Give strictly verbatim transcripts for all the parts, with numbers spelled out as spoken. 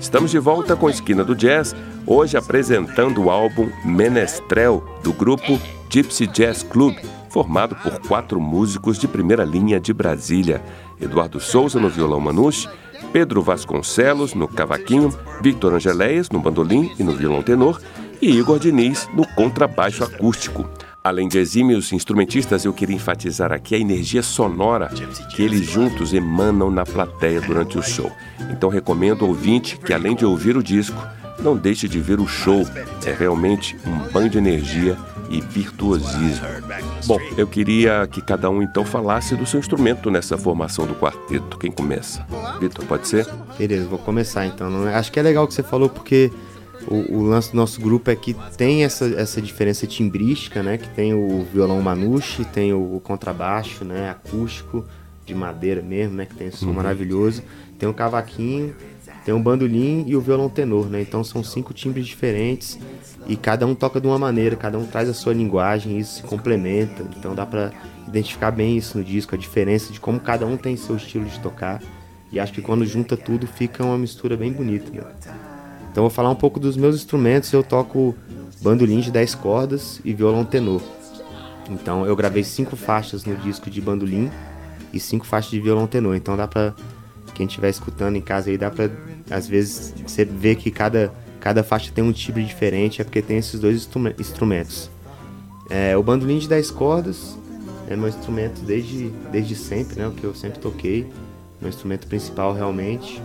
Estamos de volta com Esquina do Jazz, hoje apresentando o álbum Menestrel, do grupo Gypsy Jazz Club, formado por quatro músicos de primeira linha de Brasília: Eduardo Souza no violão manouche, Pedro Vasconcelos no cavaquinho, Victor Angeléias no bandolim e no violão tenor e Igor Diniz no contrabaixo acústico. Além de exímios instrumentistas, eu queria enfatizar aqui a energia sonora que eles juntos emanam na plateia durante o show. Então recomendo ao ouvinte que, além de ouvir o disco, não deixe de ver o show. É realmente um banho de energia e virtuosismo. Bom, eu queria que cada um então falasse do seu instrumento nessa formação do quarteto. Quem começa? Vitor, pode ser? Beleza, vou começar então. Acho que é legal o que você falou, porque o, o lance do nosso grupo é que tem essa, essa diferença timbrística, né? Que tem o violão manouche, tem o, o contrabaixo, né? Acústico, de madeira mesmo, né? Que tem esse som uhum. maravilhoso. Tem o cavaquinho, tem o bandolim e o violão tenor, né? Então são cinco timbres diferentes e cada um toca de uma maneira, cada um traz a sua linguagem e isso se complementa. Então dá pra identificar bem isso no disco, a diferença de como cada um tem seu estilo de tocar. E acho que quando junta tudo fica uma mistura bem bonita, né? Então vou falar um pouco dos meus instrumentos. Eu toco bandolim de dez cordas e violão tenor. Então eu gravei cinco faixas no disco de bandolim e cinco faixas de violão tenor. Então dá pra, quem estiver escutando em casa aí, dá pra, às vezes, você ver que cada, cada faixa tem um timbre diferente, é porque tem esses dois instru- instrumentos. É, o bandolim de dez cordas é meu instrumento desde, desde sempre, né? O que eu sempre toquei. Meu instrumento principal realmente.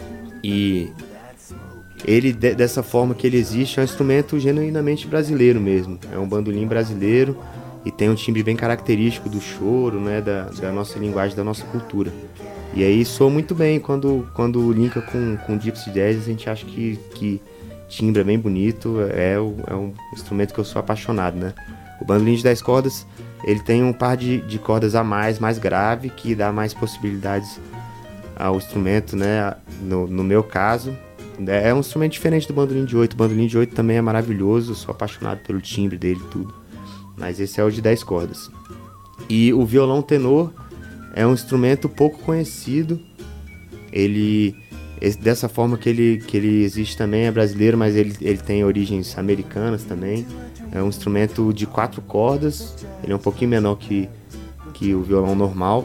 E ele, de, dessa forma que ele existe, é um instrumento genuinamente brasileiro mesmo. É um bandolim brasileiro e tem um timbre bem característico do choro, né? Da, da nossa linguagem, da nossa cultura. E aí soa muito bem quando, quando linka com, com Gypsy Jazz. A gente acha que, que timbra bem bonito. É, o, é um instrumento que eu sou apaixonado, né? O bandolim de dez cordas, ele tem um par de, de cordas a mais, mais grave, que dá mais possibilidades ao instrumento, né? No, no meu caso, é um instrumento diferente do bandolim de oito. O bandolim de oito também é maravilhoso, eu sou apaixonado pelo timbre dele e tudo. Mas esse é o de dez cordas. E o violão tenor é um instrumento pouco conhecido. Ele, dessa forma que ele, que ele existe também, é brasileiro, mas ele, ele tem origens americanas também. É um instrumento de quatro cordas, ele é um pouquinho menor que, que o violão normal.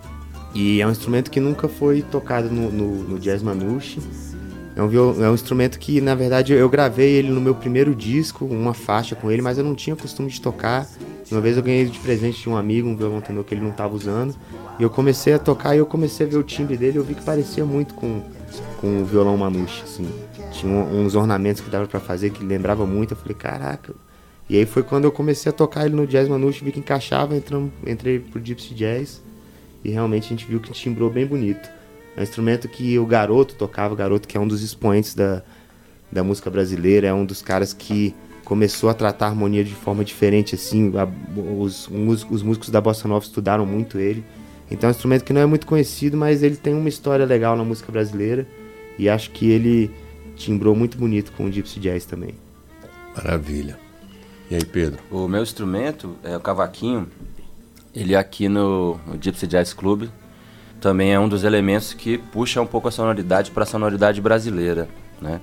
E é um instrumento que nunca foi tocado no, no, no jazz manouche. É um, viol, é um instrumento que, na verdade, eu gravei ele no meu primeiro disco, uma faixa com ele, mas eu não tinha costume de tocar. Uma vez eu ganhei de presente de um amigo, um violão tenor que ele não estava usando. E eu comecei a tocar e eu comecei a ver o timbre dele e eu vi que parecia muito com, com o violão manouche, assim. Tinha uns ornamentos que dava para fazer que lembrava muito. Eu falei, caraca. E aí foi quando eu comecei a tocar ele no jazz manouche, vi que encaixava, entramos, entrei pro Gypsy Jazz e realmente a gente viu que timbrou bem bonito. É um instrumento que o Garoto tocava, o Garoto que é um dos expoentes da, da música brasileira, é um dos caras que começou a tratar a harmonia de forma diferente, assim, a, os, os músicos da Bossa Nova estudaram muito ele. Então é um instrumento que não é muito conhecido, mas ele tem uma história legal na música brasileira e acho que ele timbrou muito bonito com o Gypsy Jazz também. Maravilha. E aí, Pedro? O meu instrumento é o cavaquinho. Ele aqui no, no Gypsy Jazz Club também é um dos elementos que puxa um pouco a sonoridade para a sonoridade brasileira, né?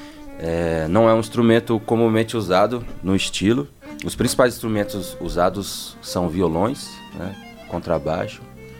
É, não é um instrumento comumente usado no estilo. Os principais instrumentos usados são violões, né? Contrabaixo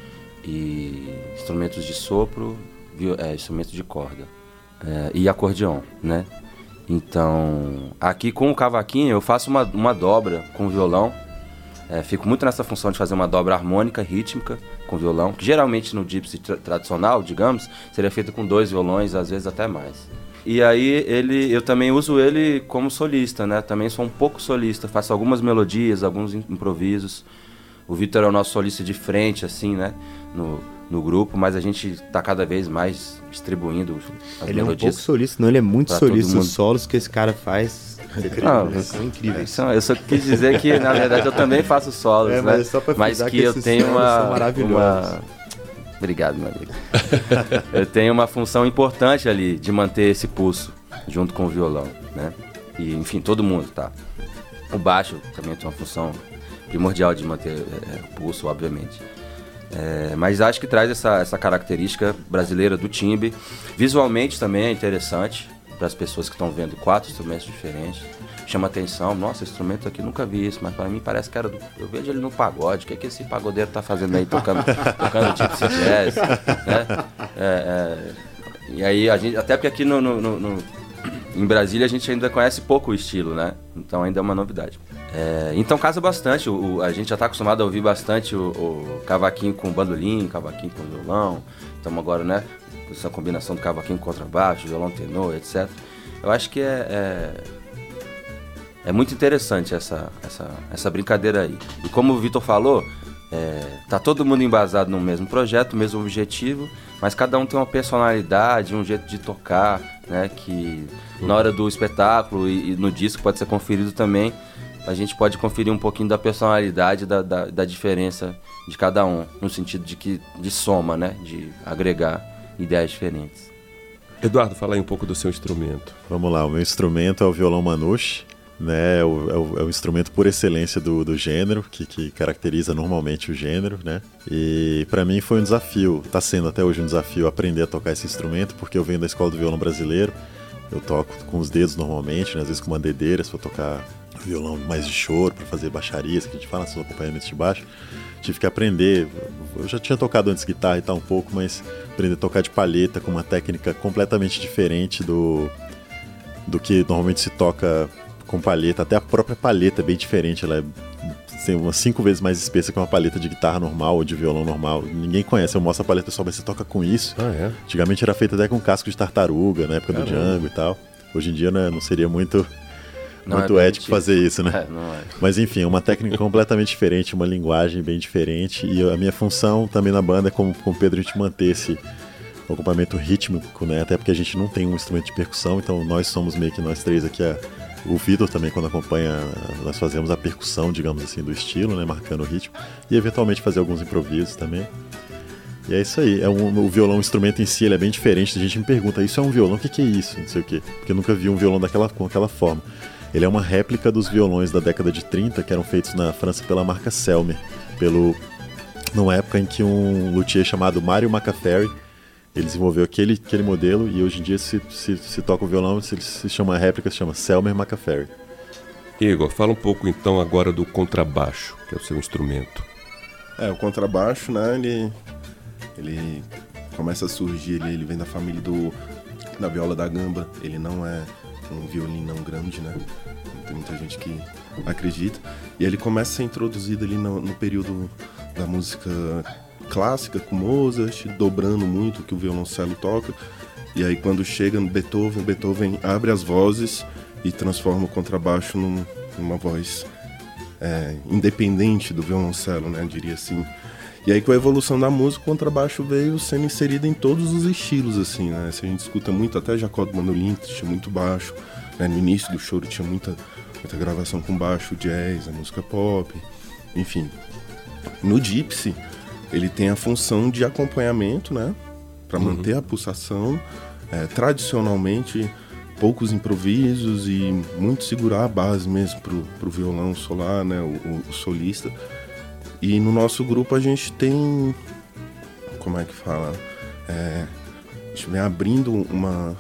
e instrumentos de sopro, viol- é, instrumentos de corda é, e acordeon, né? Então, aqui com o cavaquinho eu faço uma, uma dobra com o violão. É, fico muito nessa função de fazer uma dobra harmônica, rítmica com violão, que geralmente no gypsy tra- tradicional, digamos, seria feito com dois violões, às vezes até mais. E aí ele, eu também uso ele como solista, né? Também sou um pouco solista, faço algumas melodias, alguns improvisos. O Vitor é o nosso solista de frente, assim, né? No, no grupo, mas a gente tá cada vez mais distribuindo as ele melodias. Ele é um pouco solista, não, ele é muito solista. Os solos que esse cara faz... Não, né? São incríveis. São, eu só quis dizer que, na verdade, eu também faço solos, é, mas né? É só pra mas que, que eu tenho uma, uma... Obrigado, meu amigo. Eu tenho uma função importante ali de manter esse pulso junto com o violão, né? E, enfim, todo mundo, tá? O baixo também tem uma função primordial de manter é, o pulso, obviamente. É, mas acho que traz essa, essa característica brasileira do timbre. Visualmente também é interessante para as pessoas que estão vendo quatro instrumentos diferentes. Chama atenção, nossa, esse instrumento aqui nunca vi isso, mas para mim parece que era do... Eu vejo ele no pagode, o que é que esse pagodeiro tá fazendo aí, tocando, tocando Gypsy Jazz, né? É, é, e aí, a gente, até porque aqui no, no, no, no, em Brasília a gente ainda conhece pouco o estilo, né? Então ainda é uma novidade. É, então casa bastante, o, a gente já está acostumado a ouvir bastante o, o cavaquinho com bandolim, cavaquinho com violão. Estamos agora, né, com essa combinação do cavaquinho com contrabaixo, violão tenor, etcétera. Eu acho que é, é, é muito interessante essa, essa, essa brincadeira aí. E como o Vitor falou, é, tá todo mundo embasado no mesmo projeto, mesmo objetivo, mas cada um tem uma personalidade, um jeito de tocar, né, que na hora do espetáculo e, e no disco pode ser conferido também. A gente pode conferir um pouquinho da personalidade, da, da, da diferença de cada um, no sentido de que de soma, né? De agregar ideias diferentes. Eduardo, fala aí um pouco do seu instrumento. Vamos lá, o meu instrumento é o violão Manouche, né? É o, é o, é o instrumento por excelência do, do gênero, que, que caracteriza normalmente o gênero, né? E para mim foi um desafio, está sendo até hoje um desafio aprender a tocar esse instrumento, porque eu venho da Escola do Violão Brasileiro, eu toco com os dedos normalmente, né? Às vezes com bandedeiras para tocar violão mais de choro, para fazer baixarias, que a gente fala, são acompanhamentos de baixo. Tive que aprender, eu já tinha tocado antes guitarra e tal um pouco, mas aprender a tocar de palheta com uma técnica completamente diferente do, do que normalmente se toca com palheta. Até a própria palheta é bem diferente, ela é assim, umas cinco vezes mais espessa que uma palheta de guitarra normal ou de violão normal. Ninguém conhece, eu mostro a palheta só, mas você toca com isso. Ah, é? Antigamente era feita até com casco de tartaruga, na época Caramba. do Django e tal. Hoje em dia, né, não seria muito... Não muito é ético fazer isso, né? É, não é. Mas enfim, é uma técnica completamente diferente, uma linguagem bem diferente. E a minha função também na banda é, como com o Pedro, a gente manter esse acompanhamento rítmico, né? Até porque a gente não tem um instrumento de percussão, então nós somos meio que nós três aqui. A... O Vitor também, quando acompanha, nós fazemos a percussão, digamos assim, do estilo, né? Marcando o ritmo. E eventualmente fazer alguns improvisos também. E é isso aí. É um, o violão, o instrumento em si, ele é bem diferente. A gente me pergunta, isso é um violão? O que, que é isso? Não sei o quê. Porque eu nunca vi um violão daquela, com aquela forma. Ele é uma réplica dos violões da década de trinta, que eram feitos na França pela marca Selmer, pelo, numa época em que um luthier chamado Mario Macaferri, ele desenvolveu aquele, aquele modelo, e hoje em dia se, se, se toca o violão, se, se chama réplica, se chama Selmer Macaferri. Igor, fala um pouco então agora do contrabaixo, que é o seu instrumento. É, o contrabaixo, né, ele, ele começa a surgir, ele, ele vem da família do, da viola da gamba, ele não é um violinão grande, né? Tem muita gente que acredita. E ele começa a ser introduzido ali no, no período da música clássica, com Mozart, dobrando muito o que o violoncelo toca. E aí quando chega no Beethoven, Beethoven abre as vozes e transforma o contrabaixo num, numa voz é, independente do violoncelo, né? Diria assim. E aí com a evolução da música, o contrabaixo veio sendo inserido em todos os estilos, assim, né? Se a gente escuta muito, até Jacó do Mandolim tinha muito baixo, né? No início do choro tinha muita, muita gravação com baixo, jazz, a música pop, enfim. No Gypsy, ele tem a função de acompanhamento, né? Para uhum. manter a pulsação, é, tradicionalmente poucos improvisos e muito segurar a base mesmo pro, pro violão solar, né? O, o solista. E no nosso grupo a gente tem, como é que fala, é, a gente vem abrindo uma,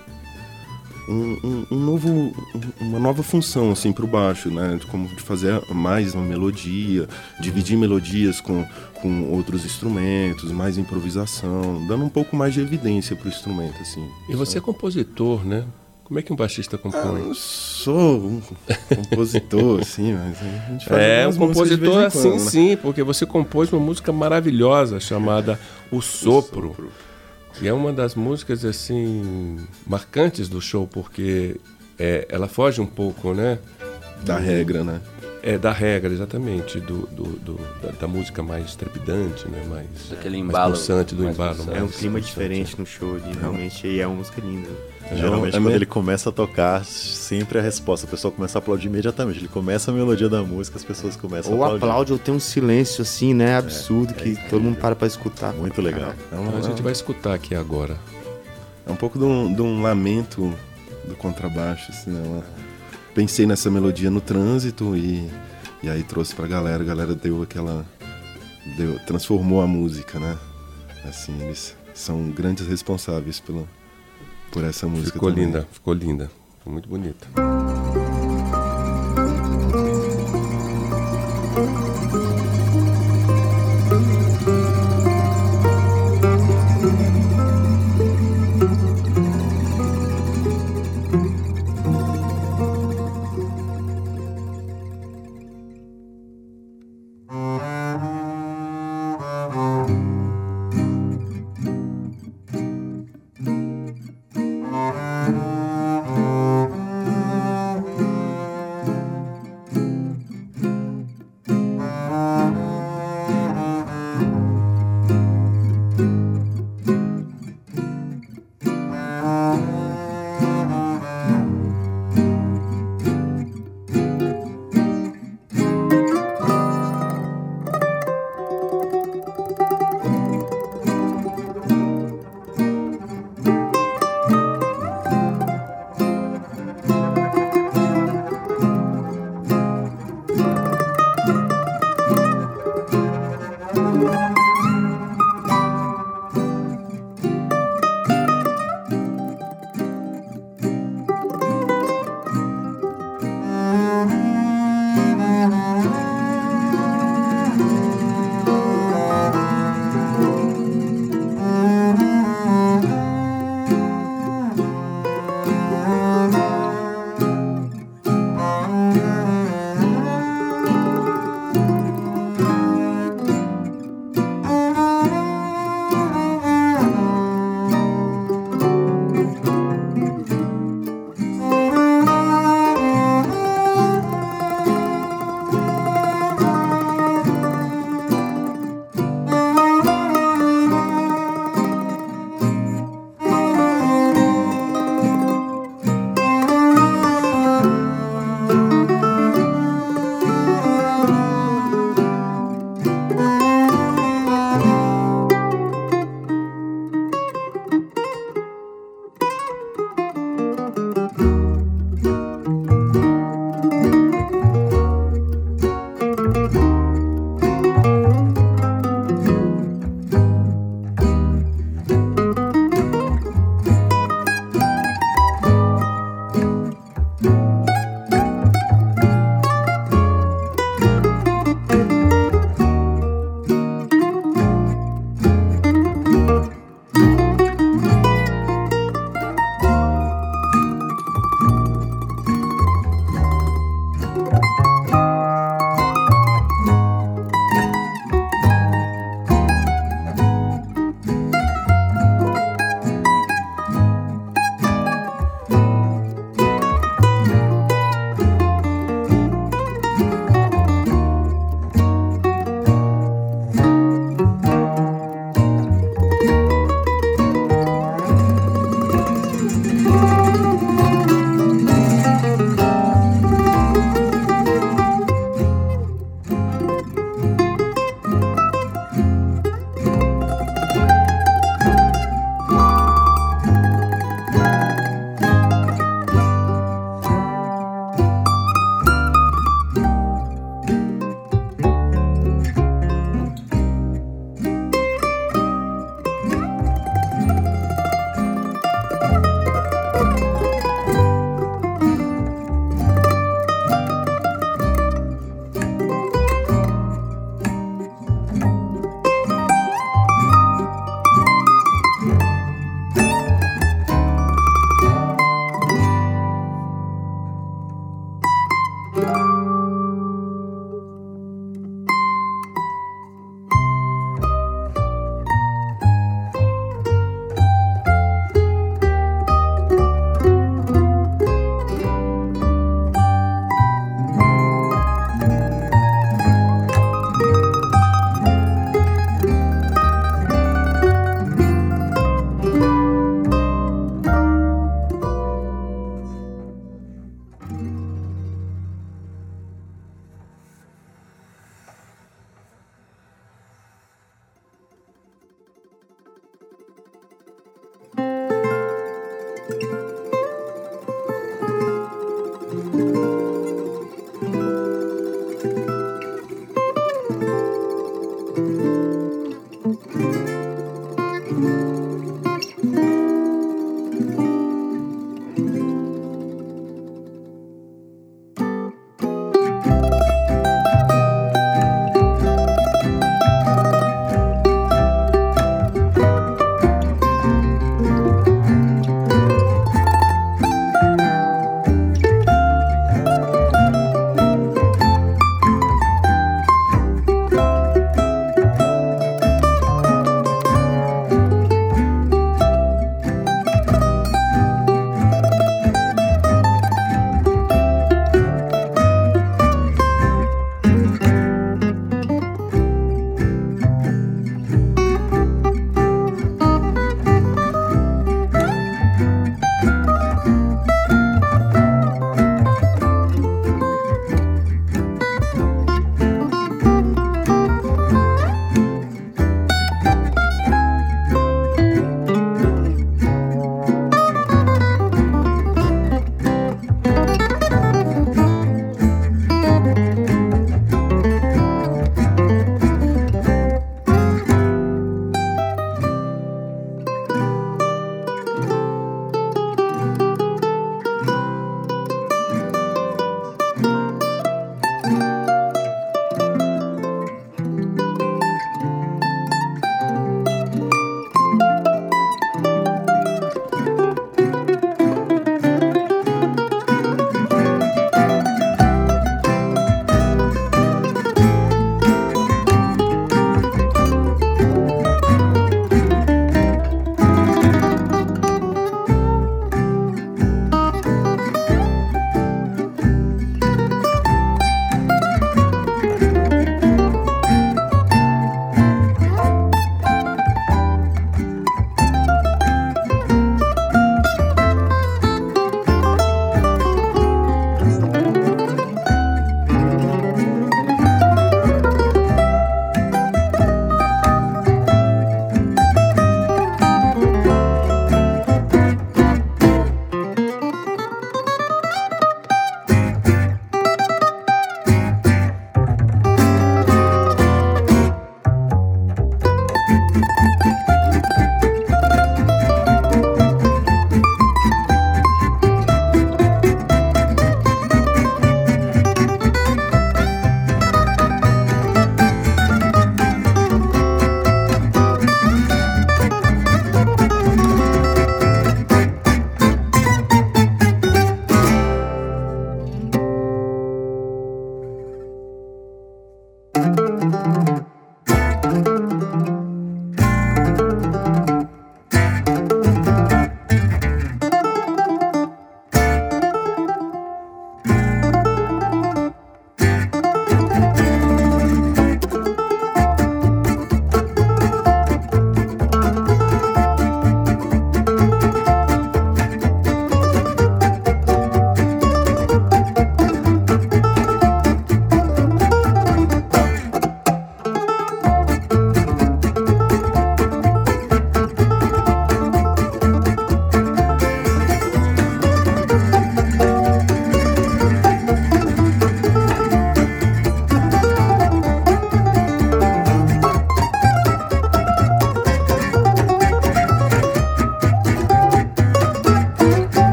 um, um, um novo, uma nova função assim, para o baixo, né? Como de fazer mais uma melodia, dividir melodias com, com outros instrumentos, mais improvisação, dando um pouco mais de evidência para o instrumento. Assim, e você é compositor, né? Como é que um baixista compõe? Ah, eu sou um compositor, assim, mas a gente faz É, um compositor assim, quando, né? Sim, porque você compôs uma música maravilhosa chamada O Sopro. O Sopro. E é uma das músicas, assim, marcantes do show, porque é, ela foge um pouco, né? Da regra, né? É, da regra, exatamente, do, do, do, da, da música mais trepidante, né? Mais, Daquele embalo, mais pulsante, do embalo. É um clima diferente no show, e realmente e é uma música linda. Geralmente, é quando mesmo? ele começa a tocar, sempre a resposta, o pessoal começa a aplaudir imediatamente. Ele começa a melodia da música, as pessoas começam ou a aplaudir. Ou aplaude, ou tem um silêncio assim, né, absurdo, é, que é todo mundo para pra escutar. Muito legal. É um, Então a gente vai escutar aqui agora. É um pouco de um, de um lamento do contrabaixo, assim, né? Uma... Pensei nessa melodia no trânsito e, e aí trouxe pra galera, a galera deu aquela deu, transformou a música, né? Assim, eles são grandes responsáveis pela, por essa música. Ficou também. linda, ficou linda. Ficou muito bonita.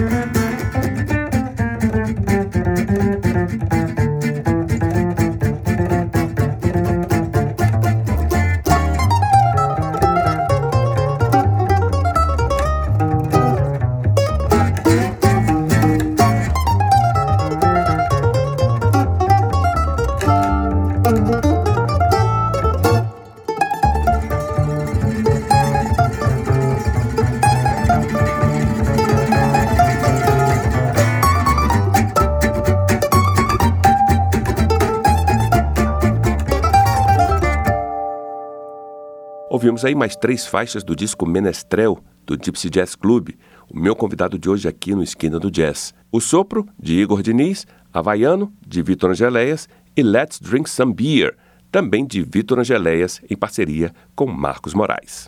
Ouvimos aí mais três faixas do disco Menestrel, do Gypsy Jazz Club, o meu convidado de hoje aqui no Esquina do Jazz. O Sopro, de Igor Diniz, Havaiano, de Vitor Angeléias e Let's Drink Some Beer, também de Vitor Angeléias, em parceria com Marcos Moraes.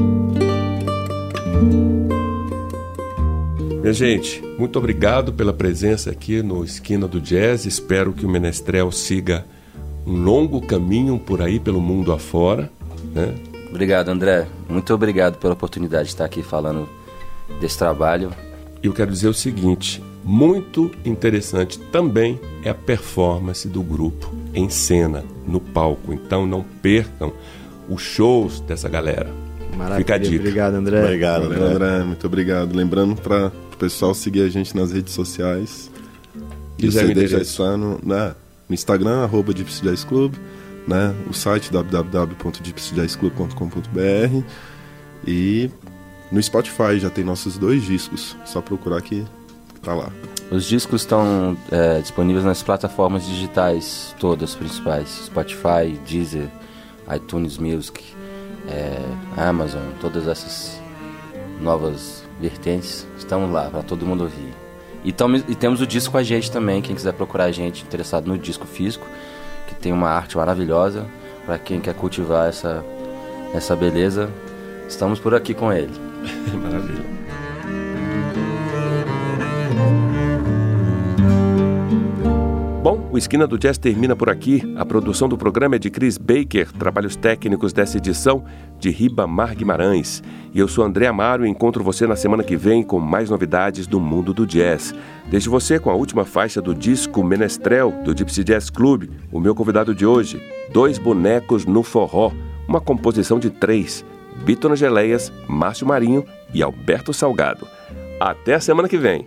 Minha gente, muito obrigado pela presença aqui no Esquina do Jazz. Espero que o Menestrel siga um longo caminho por aí pelo mundo afora, né? Obrigado, André. Muito obrigado pela oportunidade de estar aqui falando desse trabalho. E eu quero dizer o seguinte, muito interessante também é a performance do grupo em cena, no palco. Então não percam os shows dessa galera. Maravilha. Fica a dica. Obrigado, André. Obrigado, Valeu, André. André. Muito obrigado. Lembrando para o pessoal seguir a gente nas redes sociais. E o Quiser C D o já endereço. está no, né, no Instagram, arroba Gypsy Jazz Club, né, o site w w w ponto gypsy jazz club ponto com ponto b r e no Spotify já tem nossos dois discos. Só procurar que tá lá. Os discos estão é, disponíveis nas plataformas digitais todas principais. Spotify, Deezer, iTunes Music, é, Amazon, todas essas novas vertentes estão lá para todo mundo ouvir. E, tam, e temos o disco com a gente também, quem quiser procurar a gente interessado no disco físico, que tem uma arte maravilhosa, para quem quer cultivar essa, essa beleza, estamos por aqui com ele. Maravilha. Bom, o Esquina do Jazz termina por aqui. A produção do programa é de Chris Baker, trabalhos técnicos dessa edição de Ribamar Guimarães. E eu sou André Amaro e encontro você na semana que vem com mais novidades do mundo do jazz. Deixo você com a última faixa do disco Menestrel, do Gypsy Jazz Club. O meu convidado de hoje, Dois Bonecos no Forró, uma composição de três, Vitor Angeléias, Márcio Marinho e Alberto Salgado. Até a semana que vem.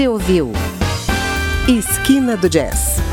Você ouviu Esquina do Jazz.